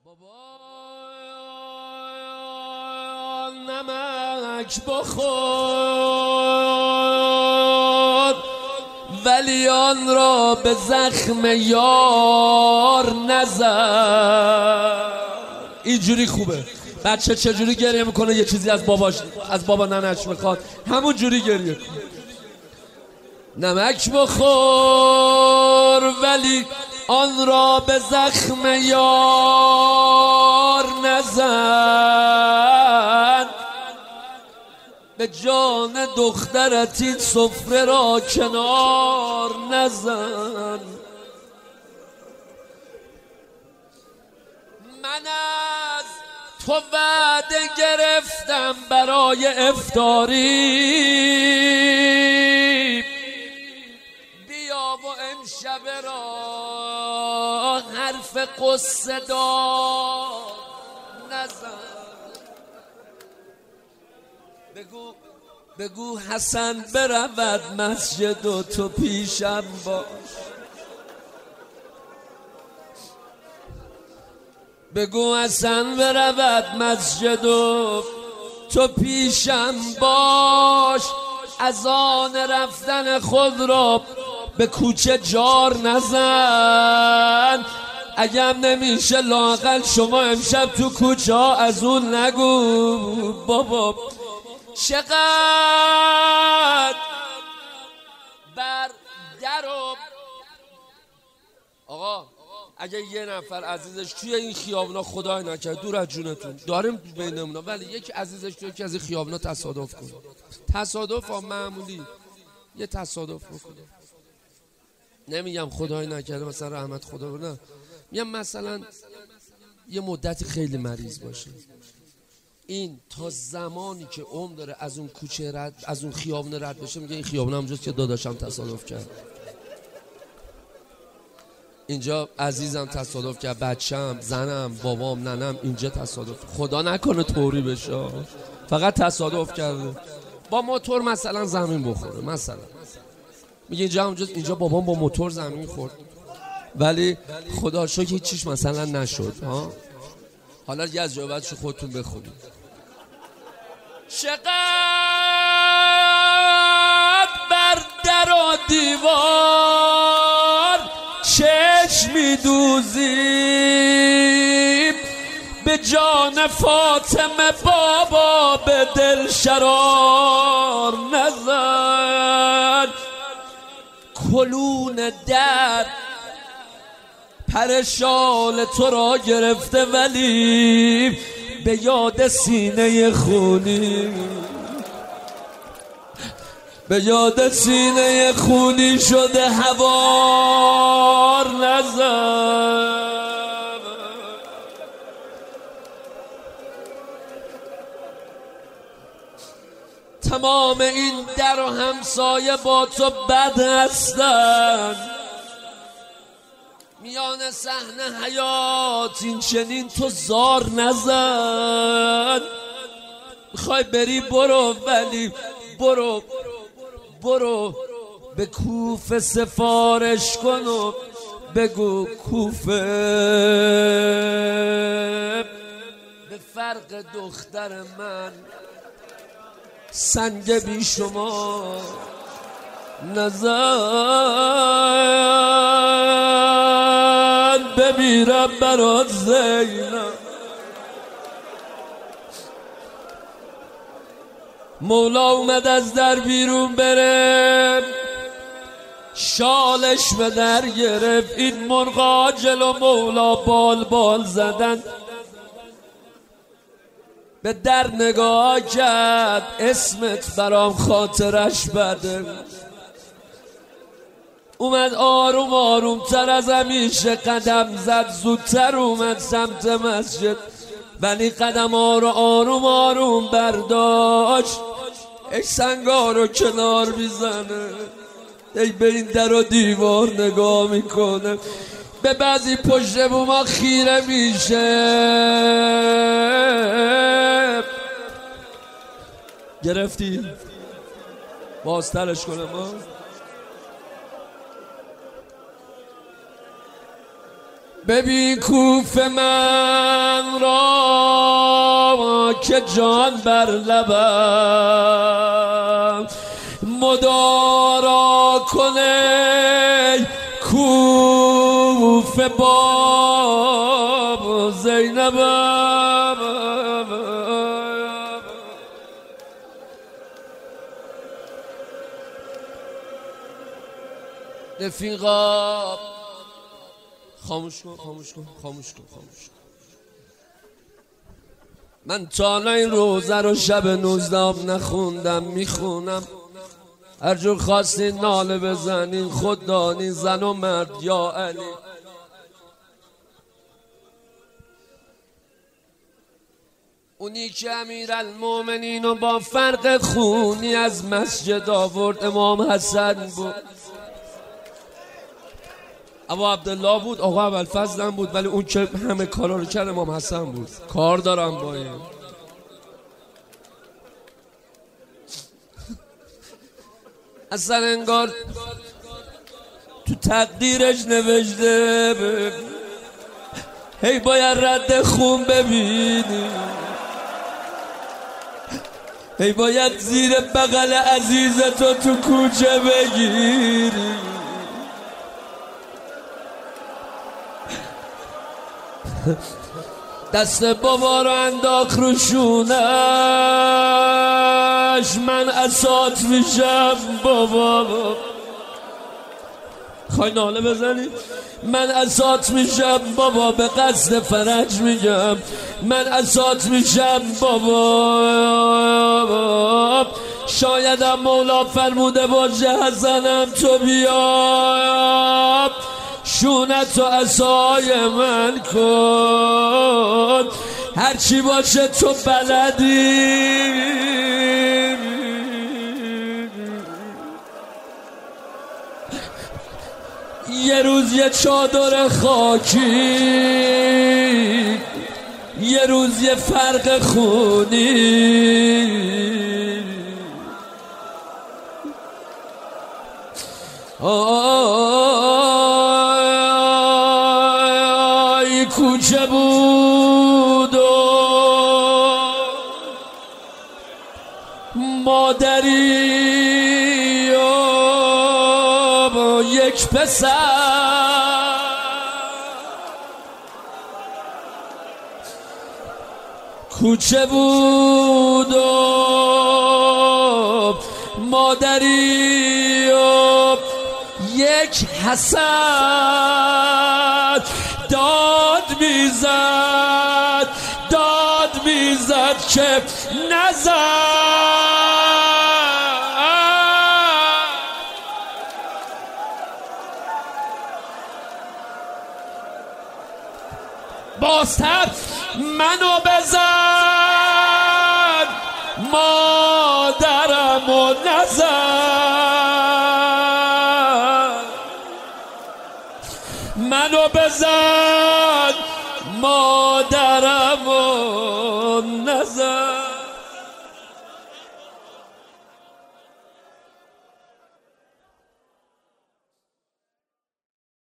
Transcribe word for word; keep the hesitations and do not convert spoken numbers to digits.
بابا نمک بخور ولی آن را به زخم یار نزن. اینجوری خوبه. بچه چجوری گریه میکنه یه چیزی از باباش از بابا ننش میخواد همون جوری گریه کنه. نمک بخور ولی آن را به زخم یار نزن. به جان دخترت این سفره را کنار نزن. من از تو وعده گرفتم برای افطاری، بیا و امشب را حرف قصه دار نزن. بگو بگو حسن برود مسجد و تو پیشم باش. بگو حسن برود مسجد و تو پیشم باش. از آن رفتن خود را به کوچه جار نزن. اگه نمیشه لااقل شما امشب تو کوچه ها از اون نگو. بابا چقدر بر در و آقا اگه یه نفر عزیزش توی این خیابونا خدای نکرد دور از جونتون داریم بینمونا، ولی یک عزیزش توی یکی از این خیابونا تصادف کنه، تصادف ها معمولی یه تصادف بکنه، نمیگم خدای نکرده مثلا رحمت خدا نه، میگم مثلا یه مدتی خیلی مریض باشه، این تا زمانی که عمر داره از اون کوچه رد از اون خیابون رد بشه میگه این خیابون همونجاست که داداشم تصادف کرد، اینجا عزیزم تصادف کرد، بچم، زنم، بابام، ننم اینجا تصادف، خدا نکنه طوری بشه، فقط تصادف کرده با موتور مثلا زمین بخوره، مثلا میگه اینجا همونجاست، اینجا بابام با موتور زمین خورد ولی خدا شکر هیچ چیش مثلا نشد. ها حالا یه از جواباتشو خودتون بخونید. چقدر بر در و دیوار چشمی دوزیم، به جان فاطمه بابا به دل شرار نزن. کلون در پرشال تو را گرفته ولی به یاد سینه خونی، به یاد سینه خونی شده هوار نزن. تمام این در و همسایه با تو بد هستن، میان صحنه حیات این چنین تو زار نزن. میخوای بری برو ولی برو برو به کوفه سفارش کن و بگو کوفه به فرق دختر من سنگ بی شما نزن. بمیرم برات زینب، مولا اومد از در بیرون بره، شالش به در گرفت، این مرغا جلو مولا بال بال زدن، به در نگاه کرد، اسمت برام خاطرش بده، اومد آروم آروم تر از همیشه قدم زد، زودتر اومد سمت مسجد ولی قدم ها رو آروم آروم برداشت، ای سنگا رو کنار میزنه، ای به این در و دیوار نگاه میکنه، به بعضی پشت بوما خیره میشه. گرفتی؟ بازترش کنم ها؟ ببین کوف من را که جان بر لبم مدارا کنه کوف باب زینبم رفیقا خاموش کن خاموش کن خاموش کن خاموش کن. من تا این روزه رو شب نوزدهم نخوندم، میخونم. هر جور خواستین ناله بزنین، خود دانین، زن و مرد یا علی. اونی که امیرالمومنین و با فرق خونی از مسجد آورد امام حسن بود. ابا عبدالله بود، آقا ابوالفضل هم بود، ولی اون که همه کارا رو کرد امام حسن بود. کار دارم با این. اصلا انگار تو تقدیرش نوشته هی باید رد خون ببینی، هی باید زیر بغل عزیزتو تو کوچه بگیری. دست بابا رو انداخت رو شونش، من اسات میشم بابا. خواهی ناله بزنی؟ من اسات میشم بابا، به قصد فرج میگم. من اسات میشم بابا، شایدم مولا فرموده باشه حسنم تو بیا، شونتو عصای من کن، هرچی باشه تو بلدی. یه روز یه چادر خاکی، یه روز یه فرق خونی. آی کوچه بود و مادری و یک پسر، کوچه بود و مادری و یک حسد. داد میزد داد میزد که نزد، بازتر منو بزن مادرمو نزن، منو بزن مادرمو نزن.